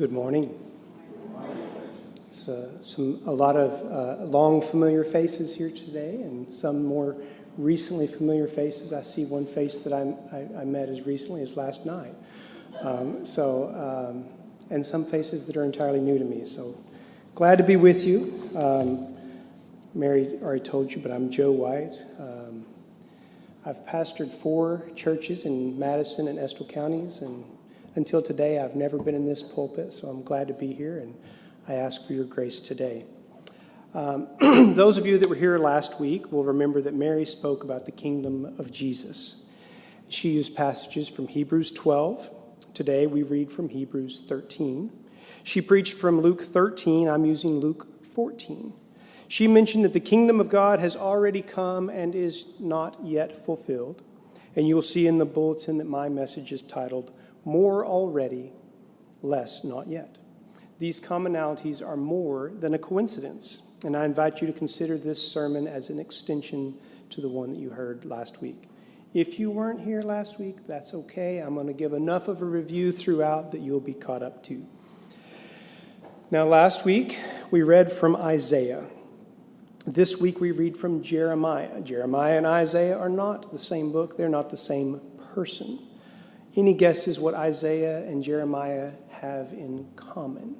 Good morning. It's a lot of long familiar faces here today, and some more recently familiar faces. I see one face that I met as recently as last night. And some faces that are entirely new to me. So glad to be with you. Mary already told you, but I'm Joe White. I've pastored 4 churches in Madison and Estill counties, and until today, I've never been in this pulpit, so I'm glad to be here, and I ask for your grace today. Those of you that were here last week will remember that Mary spoke about the kingdom of Jesus. She used passages from Hebrews 12. Today, we read from Hebrews 13. She preached from Luke 13. I'm using Luke 14. She mentioned that the kingdom of God has already come and is not yet fulfilled. And you'll see in the bulletin that my message is titled, More Already, Less Not Yet. These commonalities are more than a coincidence, and I invite you to consider this sermon as an extension to the one that you heard last week. If you weren't here last week, that's okay. I'm going to give enough of a review throughout that you'll be caught up to. Now, last week, we read from Isaiah. This week, we read from Jeremiah. Jeremiah and Isaiah are not the same book. They're not the same person. Any guesses what Isaiah and Jeremiah have in common?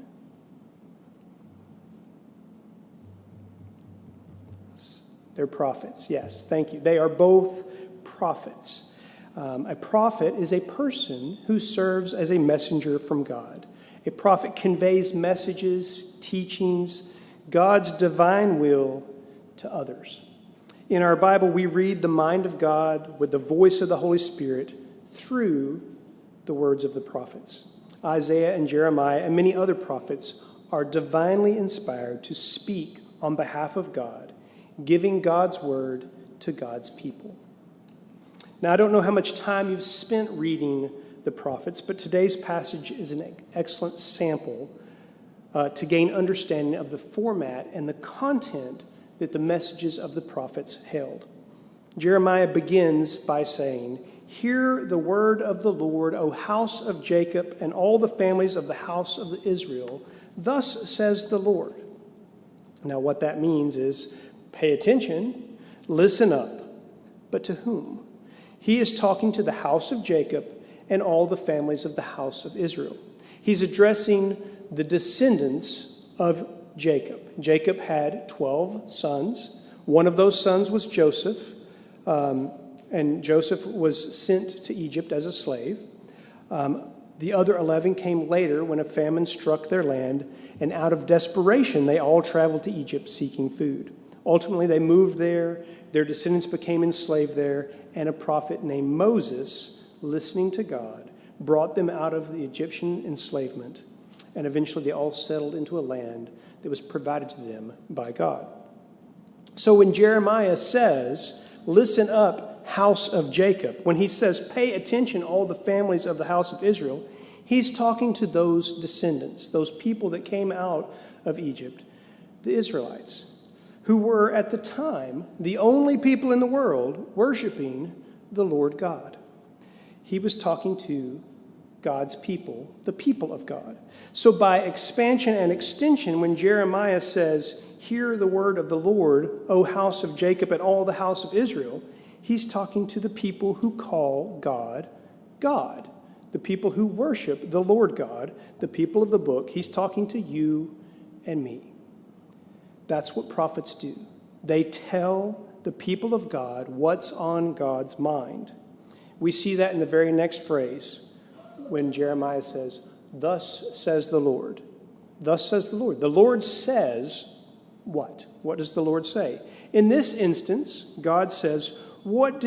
They're prophets, yes, thank you. They are both prophets. A prophet is a person who serves as a messenger from God. A prophet conveys messages, teachings, God's divine will to others. In our Bible, we read the mind of God with the voice of the Holy Spirit through the words of the prophets. Isaiah and Jeremiah and many other prophets are divinely inspired to speak on behalf of God, giving God's word to God's people. Now, I don't know how much time you've spent reading the prophets, but today's passage is an excellent sample to gain understanding of the format and the content that the messages of the prophets held. Jeremiah begins by saying, "Hear the word of the Lord, O house of Jacob, and all the families of the house of Israel. Thus says the Lord." Now, what that means is pay attention, listen up. But to whom? He is talking to the house of Jacob and all the families of the house of Israel. He's addressing the descendants of Jacob. Jacob had 12 sons. One of those sons was Joseph. And Joseph was sent to Egypt as a slave. The other 11 came later when a famine struck their land, and out of desperation, they all traveled to Egypt seeking food. Ultimately, they moved there, their descendants became enslaved there, and a prophet named Moses, listening to God, brought them out of the Egyptian enslavement, and eventually they all settled into a land that was provided to them by God. So when Jeremiah says, "Listen up, house of Jacob," when he says, "Pay attention, all the families of the house of Israel," he's talking to those descendants, those people that came out of Egypt, the Israelites, who were at the time the only people in the world worshiping the Lord God. He was talking to God's people, the people of God. So by expansion and extension, when Jeremiah says, "Hear the word of the Lord, O house of Jacob and all the house of Israel," he's talking to the people who call God, God, the people who worship the Lord God, the people of the book. He's talking to you and me. That's what prophets do. They tell the people of God what's on God's mind. We see that in the very next phrase when Jeremiah says, "Thus says the Lord." Thus says the Lord. The Lord says what? What does the Lord say? In this instance, God says, What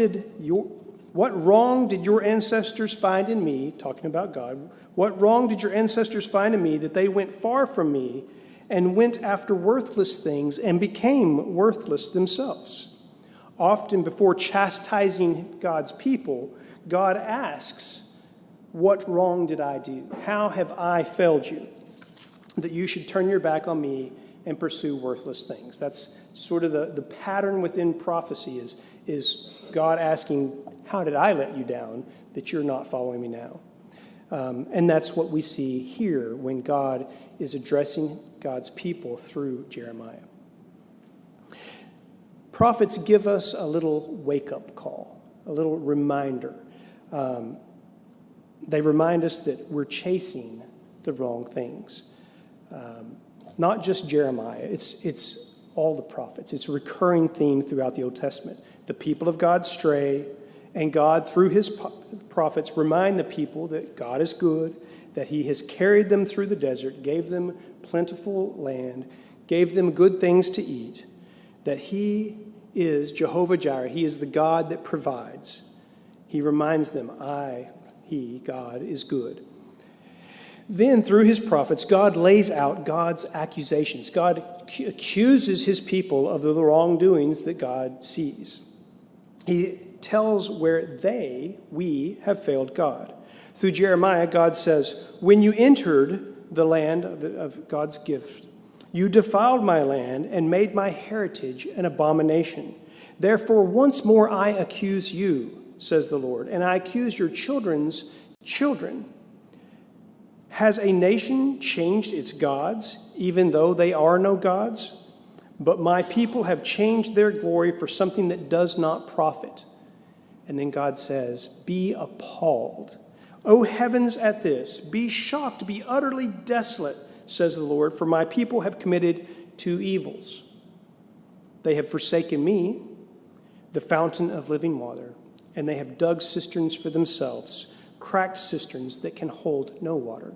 wrong did your ancestors find in me?" Talking about God. "What wrong did your ancestors find in me that they went far from me and went after worthless things and became worthless themselves?" Often before chastising God's people, God asks, "What wrong did I do? How have I failed you that you should turn your back on me and pursue worthless things?" That's sort of the pattern within prophecy is God asking, "How did I let you down that you're not following me now?" And that's what we see here when God is addressing God's people through Jeremiah. Prophets give us a little wake-up call, a little reminder. They remind us that we're chasing the wrong things. Not just Jeremiah, it's all the prophets. It's a recurring theme throughout the Old Testament. The people of God stray, and God, through his prophets, remind the people that God is good, that he has carried them through the desert, gave them plentiful land, gave them good things to eat, that he is Jehovah Jireh. He is the God that provides. He reminds them, God, is good. Then, through his prophets, God lays out God's accusations. God accuses his people of the wrongdoings that God sees. He tells where we have failed God. Through Jeremiah, God says, when you entered the land of God's gift, you defiled my land and made my heritage an abomination. Therefore, once more I accuse you, says the Lord, and I accuse your children's children. Has a nation changed its gods, even though they are no gods? But my people have changed their glory for something that does not profit. And then God says, be appalled, O heavens, at this. Be shocked, be utterly desolate, says the Lord, for my people have committed two evils. They have forsaken me, the fountain of living water, and they have dug cisterns for themselves, cracked cisterns that can hold no water.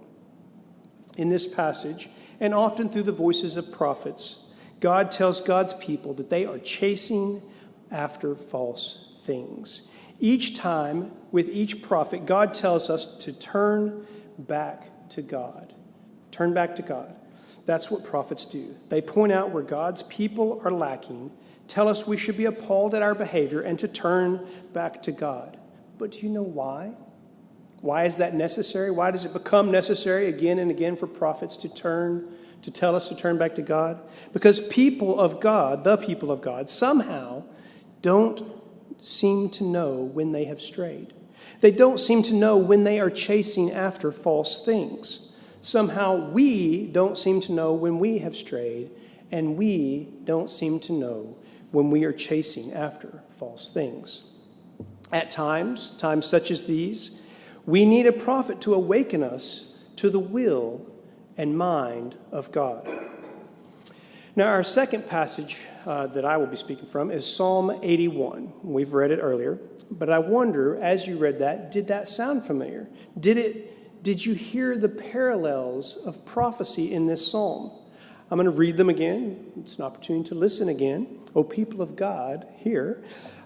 In this passage, and often through the voices of prophets, God tells God's people that they are chasing after false things. Each time, with each prophet, God tells us to turn back to God. Turn back to God. That's what prophets do. They point out where God's people are lacking, tell us we should be appalled at our behavior, and to turn back to God. But do you know why? Why is that necessary? Why does it become necessary again and again for prophets to tell us to turn back to God? Because people of God, the people of God, somehow don't seem to know when they have strayed. They don't seem to know when they are chasing after false things. Somehow we don't seem to know when we have strayed, and we don't seem to know when we are chasing after false things. At times such as these, we need a prophet to awaken us to the will and mind of God. Now, our second passage that I will be speaking from is Psalm 81. We've read it earlier, but I wonder, as you read that, did that sound familiar? Did you hear the parallels of prophecy in this psalm? I'm going to read them again. It's an opportunity to listen again. O people of God, hear.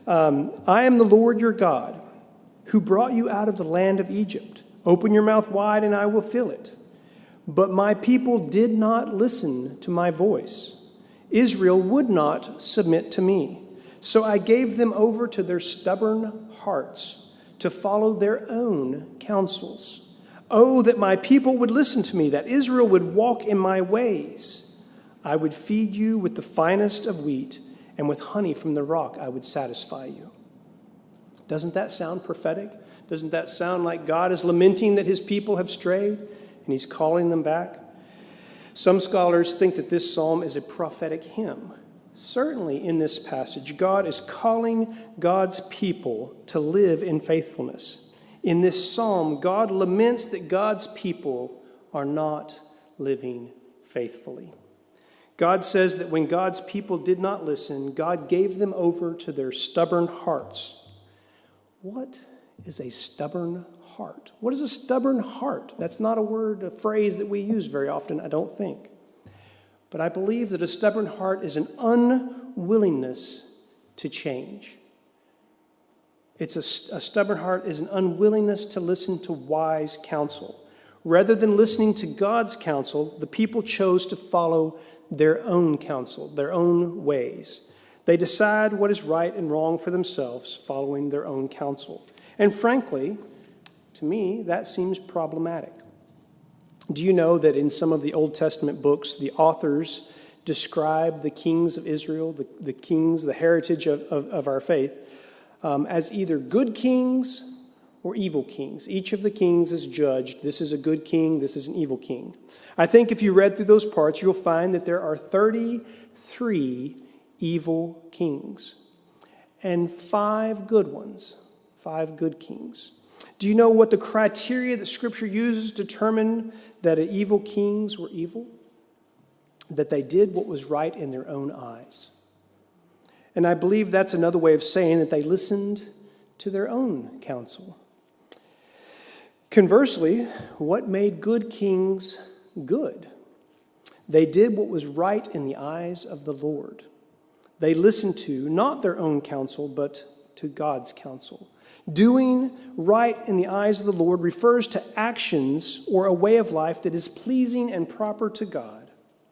I am the Lord your God, who brought you out of the land of Egypt. Open your mouth wide, and I will fill it. But my people did not listen to my voice. Israel would not submit to me. So I gave them over to their stubborn hearts to follow their own counsels. Oh, that my people would listen to me, that Israel would walk in my ways. I would feed you with the finest of wheat, and with honey from the rock I would satisfy you. Doesn't that sound prophetic? Doesn't that sound like God is lamenting that his people have strayed and he's calling them back? Some scholars think that this psalm is a prophetic hymn. Certainly in this passage, God is calling God's people to live in faithfulness. In this psalm, God laments that God's people are not living faithfully. God says that when God's people did not listen, God gave them over to their stubborn hearts. What is a stubborn heart? What is a stubborn heart? That's not a phrase that we use very often, I don't think. But I believe that a stubborn heart is an unwillingness to change. A stubborn heart is an unwillingness to listen to wise counsel. Rather than listening to God's counsel, the people chose to follow their own counsel, their own ways. They decide what is right and wrong for themselves, following their own counsel. And frankly, to me, that seems problematic. Do you know that in some of the Old Testament books, the authors describe the kings of Israel, the kings, the heritage of our faith, as either good kings or evil kings. Each of the kings is judged. This is a good king. This is an evil king. I think if you read through those parts, you'll find that there are 33 evil kings and 5 good ones, 5 good kings. Do you know what the criteria that Scripture uses to determine that evil kings were evil? That they did what was right in their own eyes. And I believe that's another way of saying that they listened to their own counsel. Conversely, what made good kings good? They did what was right in the eyes of the Lord. They listened to not their own counsel, but to God's counsel. Doing right in the eyes of the Lord refers to actions or a way of life that is pleasing and proper to God,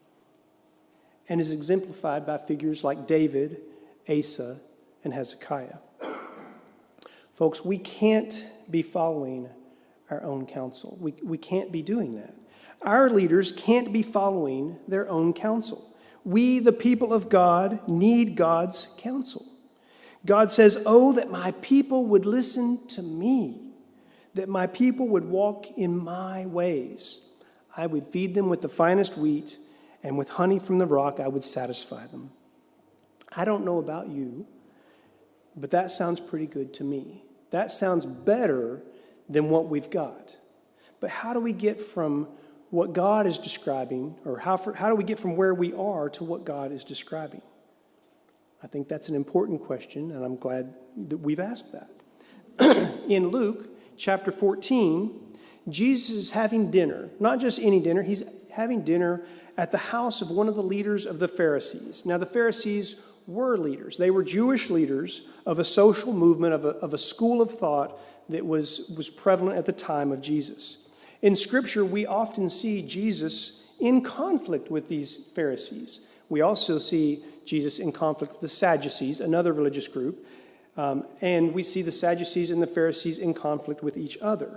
and is exemplified by figures like David, Asa, and Hezekiah. Folks, we can't be following our own counsel. We can't be doing that. Our leaders can't be following their own counsel. We, the people of God, need God's counsel. God says, "Oh, that my people would listen to me, that my people would walk in my ways. I would feed them with the finest wheat, and with honey from the rock I would satisfy them." I don't know about you, but that sounds pretty good to me. That sounds better than what we've got. But how do we get from what God is describing, or how do we get from where we are to what God is describing? I think that's an important question, and I'm glad that we've asked that. In Luke chapter 14, Jesus is having dinner, not just any dinner, he's having dinner at the house of one of the leaders of the Pharisees. Now, the Pharisees were leaders. They were Jewish leaders of a social movement, of a school of thought that was prevalent at the time of Jesus. In Scripture, we often see Jesus in conflict with these Pharisees. We also see Jesus in conflict with the Sadducees, another religious group, and we see the Sadducees and the Pharisees in conflict with each other.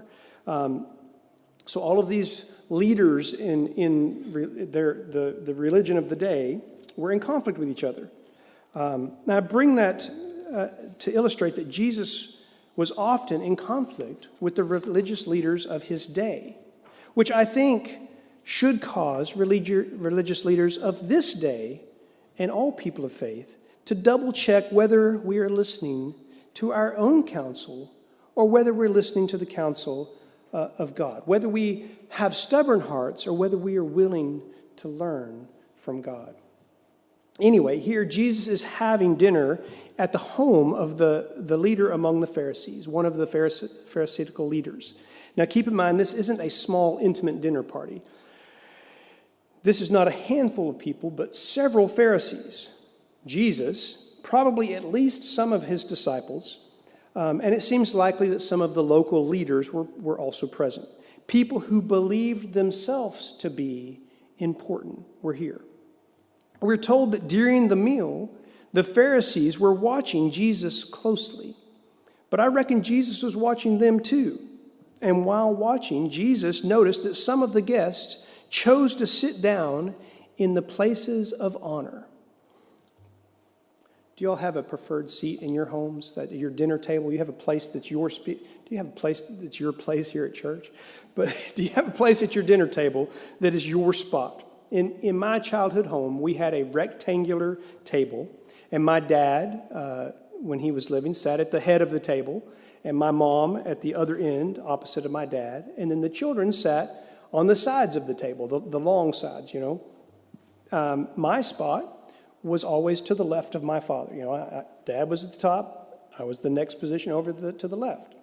So all of these leaders in the religion of the day were in conflict with each other. Now I bring that to illustrate that Jesus was often in conflict with the religious leaders of his day, which I think should cause religious leaders of this day and all people of faith to double check whether we are listening to our own counsel or whether we're listening to the counsel of God, whether we have stubborn hearts or whether we are willing to learn from God. Anyway, here Jesus is having dinner at the home of the leader among the Pharisees, one of the Pharisaical leaders. Now keep in mind, this isn't a small, intimate dinner party. This is not a handful of people, but several Pharisees. Jesus, probably at least some of his disciples, and it seems likely that some of the local leaders were also present. People who believed themselves to be important were here. We're told that during the meal, the Pharisees were watching Jesus closely. But I reckon Jesus was watching them too. And while watching, Jesus noticed that some of the guests chose to sit down in the places of honor. Do you all have a preferred seat in your homes, at your dinner table? You have a place that's yours. Do you have a place that's your place here at church? But do you have a place at your dinner table that is your spot? In my childhood home, we had a rectangular table, and my dad, when he was living, sat at the head of the table, and my mom at the other end, opposite of my dad, and then the children sat on the sides of the table, the long sides, you know. My spot was always to the left of my father. You know, Dad was at the top. I was the next position over to the left.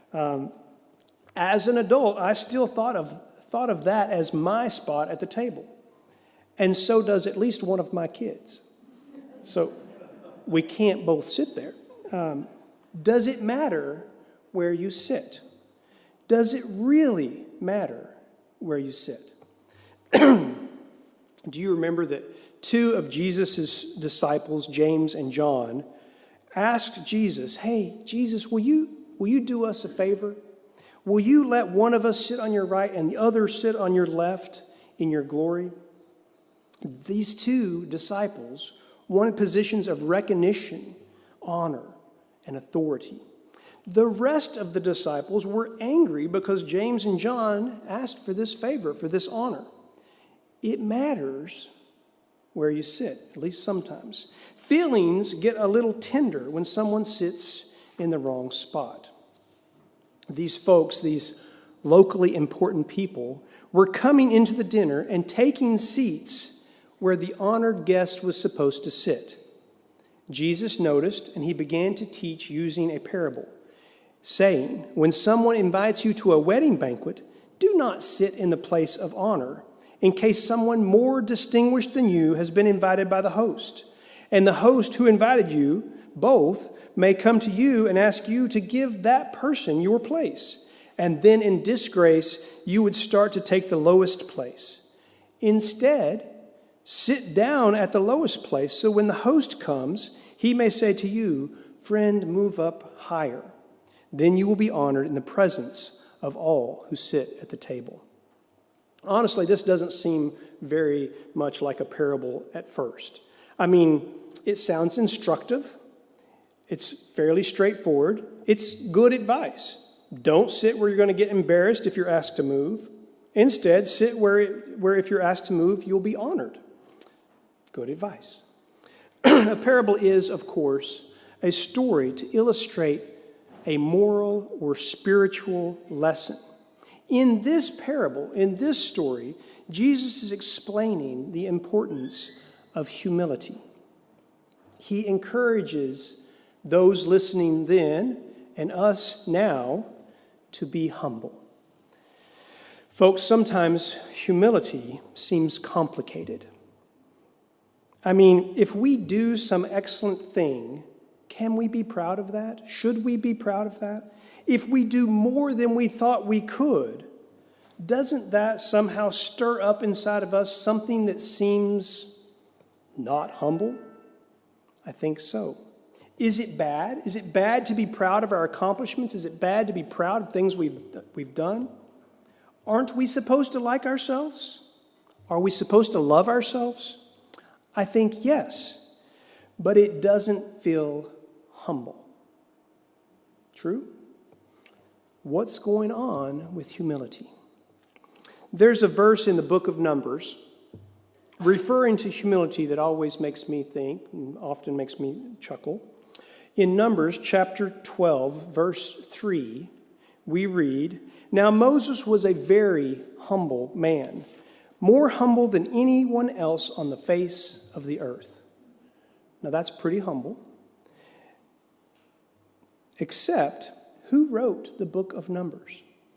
As an adult, I still thought of that as my spot at the table. And so does at least one of my kids. So we can't both sit there. Does it matter where you sit? Does it really matter where you sit? Do you remember that 2 of Jesus' disciples, James and John, asked Jesus, "Hey, Jesus, will you do us a favor? Will you let one of us sit on your right and the other sit on your left in your glory?" These 2 disciples wanted positions of recognition, honor, and authority. The rest of the disciples were angry because James and John asked for this favor, for this honor. It matters where you sit, at least sometimes. Feelings get a little tender when someone sits in the wrong spot. These folks, these locally important people, were coming into the dinner and taking seats where the honored guest was supposed to sit. Jesus noticed, and he began to teach using a parable, saying, "When someone invites you to a wedding banquet, do not sit in the place of honor, in case someone more distinguished than you has been invited by the host. And the host who invited you, both, may come to you and ask you to give that person your place. And then in disgrace, you would start to take the lowest place. Instead, sit down at the lowest place, so when the host comes, he may say to you, 'Friend, move up higher.' Then you will be honored in the presence of all who sit at the table." Honestly, this doesn't seem very much like a parable at first. I mean, it sounds instructive. It's fairly straightforward. It's good advice. Don't sit where you're going to get embarrassed if you're asked to move. Instead, sit where if you're asked to move, you'll be honored. Good advice. A parable is, of course, a story to illustrate a moral or spiritual lesson. In this parable, in this story, Jesus is explaining the importance of humility. He encourages those listening then and us now to be humble. Folks, sometimes humility seems complicated. I mean, if we do some excellent thing, can we be proud of that? Should we be proud of that? If we do more than we thought we could, doesn't that somehow stir up inside of us something that seems not humble? I think so. Is it bad? Is it bad to be proud of our accomplishments? Is it bad to be proud of things we've done? Aren't we supposed to like ourselves? Are we supposed to love ourselves? I think yes, but it doesn't feel humble. True? What's going on with humility? There's a verse in the book of Numbers referring to humility that always makes me think and often makes me chuckle. In Numbers chapter 12, verse 3, we read, "Now Moses was a very humble man, more humble than anyone else on the face of the earth." Now that's pretty humble. Except, who wrote the book of Numbers?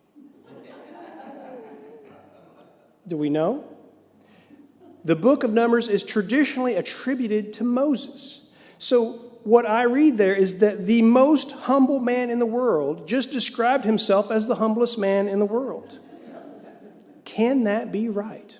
Do we know? The book of Numbers is traditionally attributed to Moses. So what I read there is that the most humble man in the world just described himself as the humblest man in the world. Can that be right?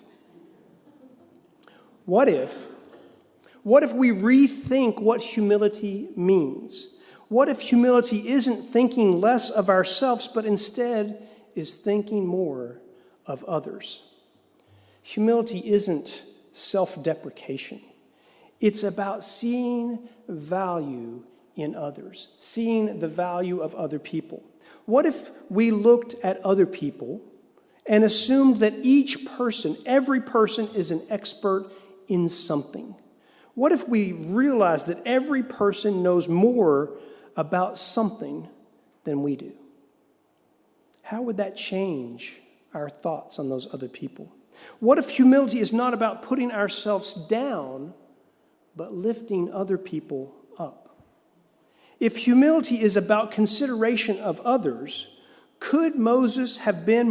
What if we rethink what humility means? What if humility isn't thinking less of ourselves, but instead is thinking more of others? Humility isn't self-deprecation. It's about seeing value in others, seeing the value of other people. What if we looked at other people and assumed that each person, every person, is an expert in something? What if we realized that every person knows more about something than we do? How would that change our thoughts on those other people? What if humility is not about putting ourselves down, but lifting other people up? If humility is about consideration of others, could Moses have been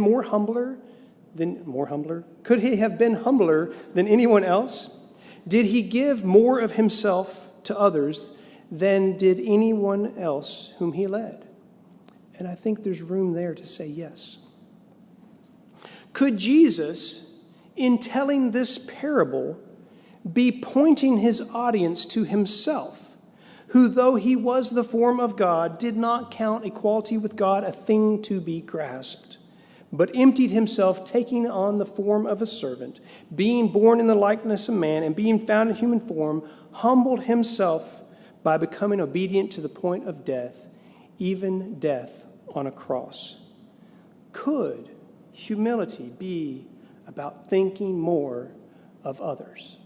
Could he have been humbler than anyone else? Did he give more of himself to others than did anyone else whom he led? And I think there's room there to say yes. Could Jesus, in telling this parable, be pointing his audience to himself, who, though he was the form of God, did not count equality with God a thing to be grasped, but emptied himself, taking on the form of a servant, being born in the likeness of man, and being found in human form, humbled himself by becoming obedient to the point of death, even death on a cross? Could humility be about thinking more of others?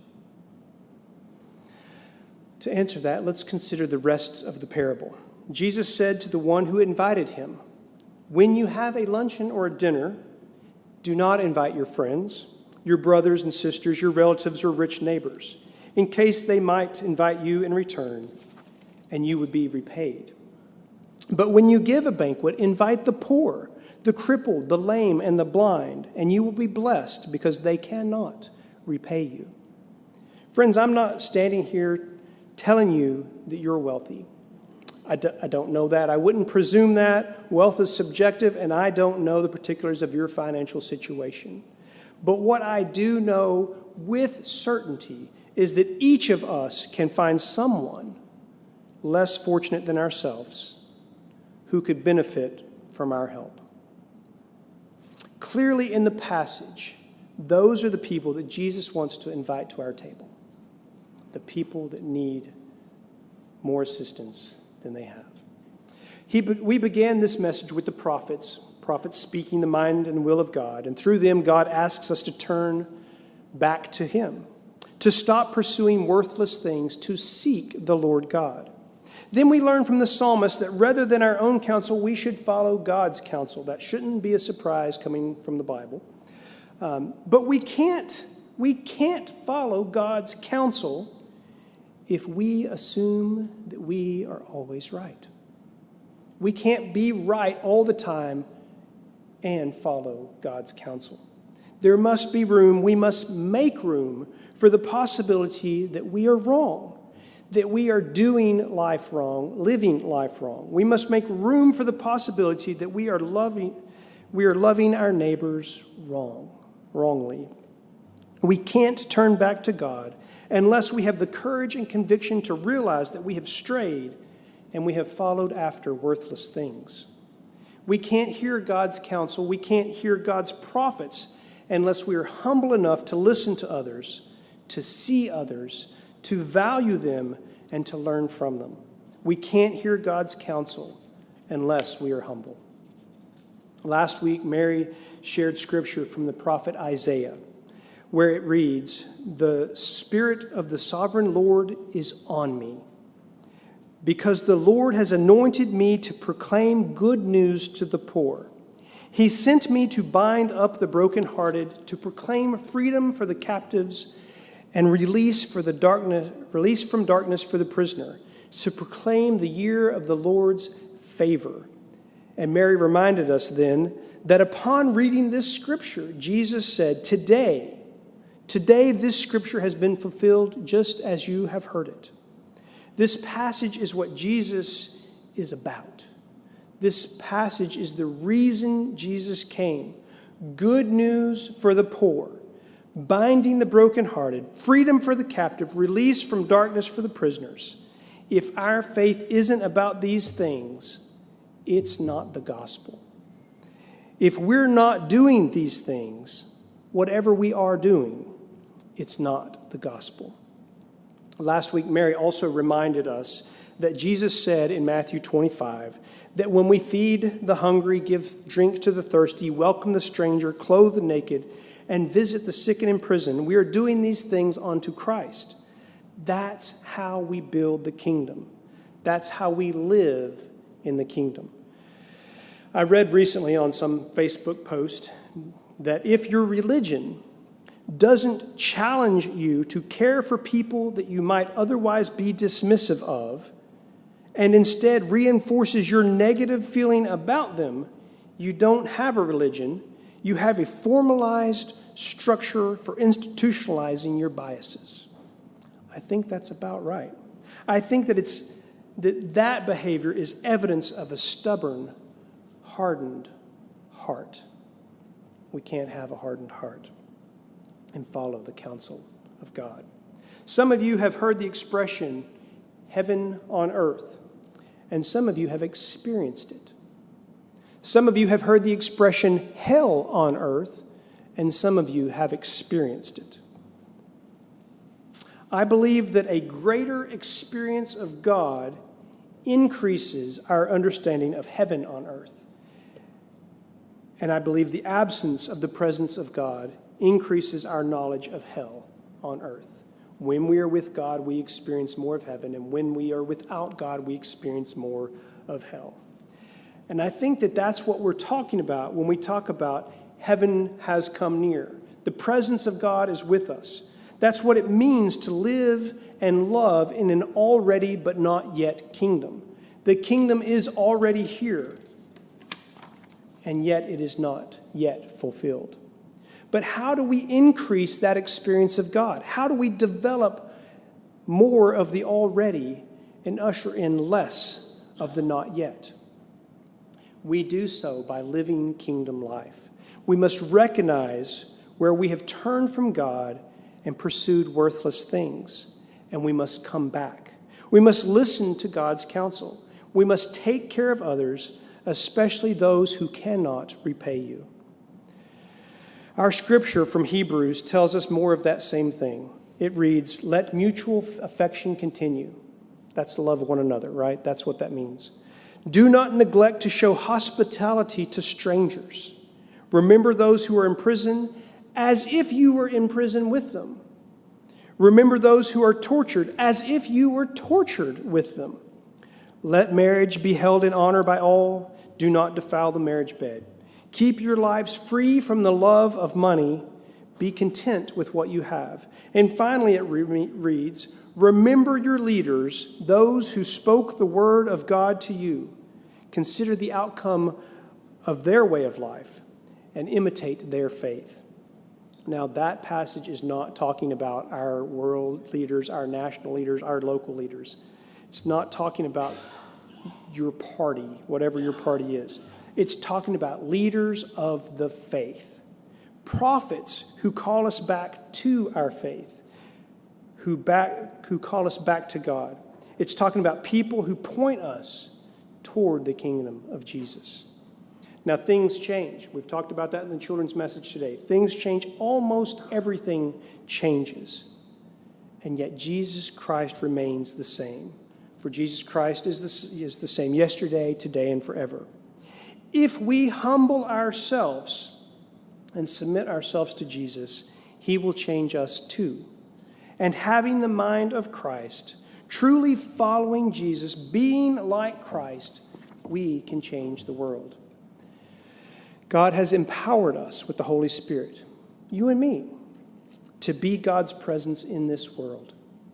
To answer that, let's consider the rest of the parable. Jesus said to the one who invited him, "When you have a luncheon or a dinner, do not invite your friends, your brothers and sisters, your relatives or rich neighbors, in case they might invite you in return, and you would be repaid. But when you give a banquet, invite the poor, the crippled, the lame, and the blind, and you will be blessed because they cannot repay you." Friends, I'm not standing here telling you that you're wealthy. I don't know that. I wouldn't presume that. Wealth is subjective, and I don't know the particulars of your financial situation. But what I do know with certainty is that each of us can find someone less fortunate than ourselves who could benefit from our help. Clearly in the passage, those are the people that Jesus wants to invite to our table. The people that need more assistance than they have. We began this message with the prophets speaking the mind and will of God, and through them God asks us to turn back to Him, to stop pursuing worthless things, to seek the Lord God. Then we learn from the psalmist that rather than our own counsel, we should follow God's counsel. That shouldn't be a surprise coming from the Bible. But we can't follow God's counsel if we assume that we are always right. We can't be right all the time and follow God's counsel. There must be room, we must make room for the possibility that we are wrong, that we are doing life wrong, living life wrong. We must make room for the possibility that we are loving our neighbors wrongly. We can't turn back to God unless we have the courage and conviction to realize that we have strayed and we have followed after worthless things. We can't hear God's counsel, we can't hear God's prophets unless we are humble enough to listen to others, to see others, to value them, and to learn from them. We can't hear God's counsel unless we are humble. Last week, Mary shared scripture from the prophet Isaiah, where it reads, "The Spirit of the Sovereign Lord is on me, because the Lord has anointed me to proclaim good news to the poor. He sent me to bind up the brokenhearted, to proclaim freedom for the captives and release from darkness for the prisoner, to proclaim the year of the Lord's favor." And Mary reminded us then that upon reading this scripture, Jesus said, Today this scripture has been fulfilled just as you have heard it. This passage is what Jesus is about. This passage is the reason Jesus came. Good news for the poor, binding the brokenhearted, freedom for the captive, release from darkness for the prisoners. If our faith isn't about these things, it's not the gospel. If we're not doing these things, whatever we are doing, it's not the gospel. Last week, Mary also reminded us that Jesus said in Matthew 25 that when we feed the hungry, give drink to the thirsty, welcome the stranger, clothe the naked, and visit the sick and in prison, we are doing these things unto Christ. That's how we build the kingdom. That's how we live in the kingdom. I read recently on some Facebook post that if your religion doesn't challenge you to care for people that you might otherwise be dismissive of, and instead reinforces your negative feeling about them, you don't have a religion. You have a formalized structure for institutionalizing your biases. I think that's about right. I think that behavior is evidence of a stubborn, hardened heart. We can't have a hardened heart and follow the counsel of God. Some of you have heard the expression, heaven on earth, and some of you have experienced it. Some of you have heard the expression, hell on earth, and some of you have experienced it. I believe that a greater experience of God increases our understanding of heaven on earth. And I believe the absence of the presence of God increases our knowledge of hell on earth. When we are with God, we experience more of heaven, and when we are without God, we experience more of hell. And I think that that's what we're talking about when we talk about heaven has come near. The presence of God is with us. That's what it means to live and love in an already but not yet kingdom. The kingdom is already here, and yet it is not yet fulfilled. But how do we increase that experience of God? How do we develop more of the already and usher in less of the not yet? We do so by living kingdom life. We must recognize where we have turned from God and pursued worthless things, and we must come back. We must listen to God's counsel. We must take care of others, especially those who cannot repay you. Our scripture from Hebrews tells us more of that same thing. It reads, "Let mutual affection continue." That's to love one another, right? That's what that means. "Do not neglect to show hospitality to strangers. Remember those who are in prison as if you were in prison with them. Remember those who are tortured as if you were tortured with them. Let marriage be held in honor by all. Do not defile the marriage bed. Keep your lives free from the love of money. Be content with what you have." And finally it reads, "Remember your leaders, those who spoke the word of God to you. Consider the outcome of their way of life and imitate their faith." Now, that passage is not talking about our world leaders, our national leaders, our local leaders. It's not talking about your party, whatever your party is. It's talking about leaders of the faith, prophets who call us back to our faith, who call us back to God. It's talking about people who point us toward the kingdom of Jesus. Now, things change. We've talked about that in the children's message today. Things change. Almost everything changes. And yet Jesus Christ remains the same. For Jesus Christ is the same yesterday, today, and forever. If we humble ourselves and submit ourselves to Jesus, he will change us too. And having the mind of Christ, truly following Jesus, being like Christ, we can change the world. God has empowered us with the Holy Spirit, you and me, to be God's presence in this world.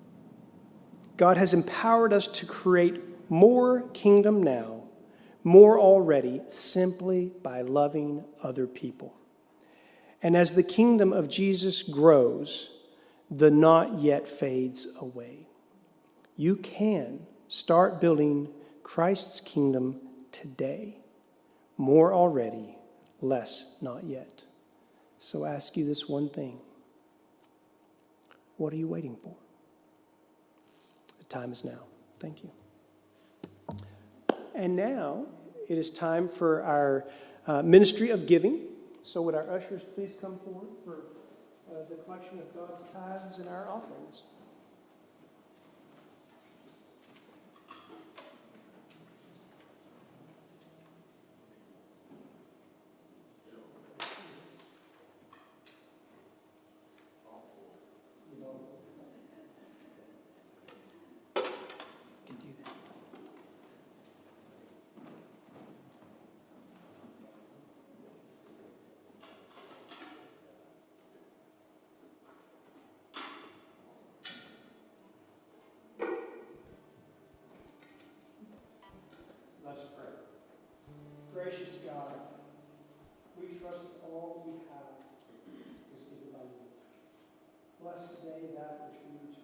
God has empowered us to create more kingdom now, more already, simply by loving other people. And as the kingdom of Jesus grows, the not yet fades away. You can start building Christ's kingdom today. More already, less not yet. So I ask you this one thing. What are you waiting for? The time is now. Thank you. And now it is time for our ministry of giving. So would our ushers please come forward for the collection of God's tithes and our offerings. Let's pray. Gracious God, we trust that all we have is given by you. Bless today that which we